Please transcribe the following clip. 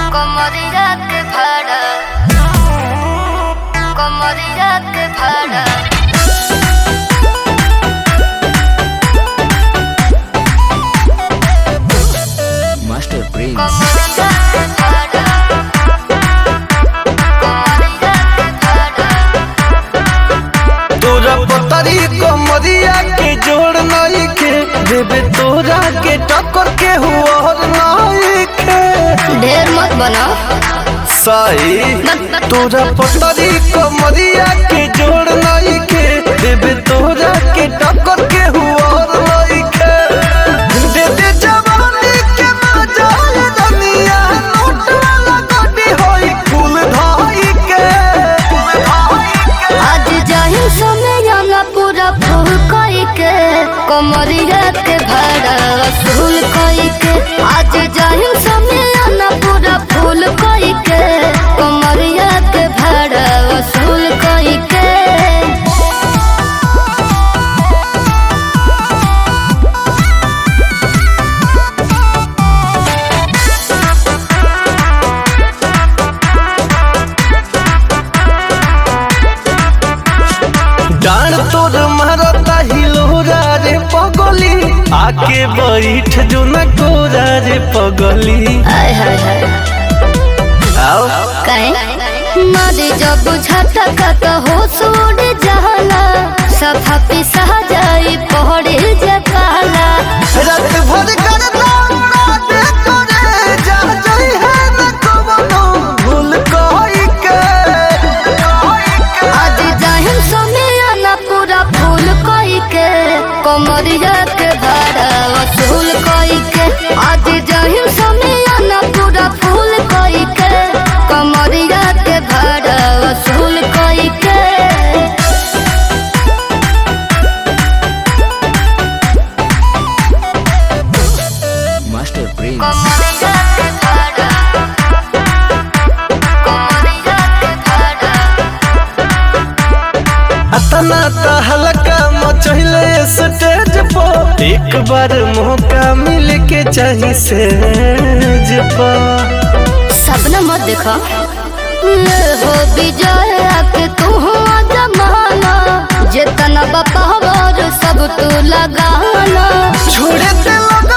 कमरिया के भाड़ा कमरिया के भाड़ा मास्टर प्रिंस कमरिया के भाड़ा कमरिया के भाड़ा तोरा पतरी कमरिया के जोड़ नहीं के देवे तोरा के टक्कर के हुआ नहीं के ढेर मत बनो सही तोरा पतरी कमरिया के जोड़ नहीं के देवे तोरा के टक्कर के हुआ नहीं के दे दे जवानी के मजा ये दुनिया नोट वाला गाड़ी होई फूल धाई के आज जाहिर समय आना पूरा फूल कोई के कमरिया के भाड़ा वसूल कोई के आज जाहिर समय आना पूरा फूल कोई के कमरिया के भाड़ा वसूल कोई के डांड तोर मारता हिलोरा रे पगली आके बैठ जो न कोरा रे पगली हाय हाय हाय आओ कहे मारे जब झटका तो हो सोड़ जाला सफा पिसा जाई पहड़े जकाला रात भर करता उड़ा दे तोरे जा जाई है न कवनो भूल कोई के आज जाहिर समय आना पूरा फूल कोई के कमरिया के भाड़ा वसूल कोई के आज जाहिर समय आना पूरा फूल कोई के कमरिया के भाड़ा वसूल कोई के मास्टर प्रिंस कमरिया के भाड़ा कमरिया के भाड़ा अतना त हल्का मचहिले स्टेज पर एक बार मौका मिल के चाही सेज पर सपना मत देखो ले हो विजय के तू जमाना जितना बपावर सब तू लगाना छोड़े ते लगा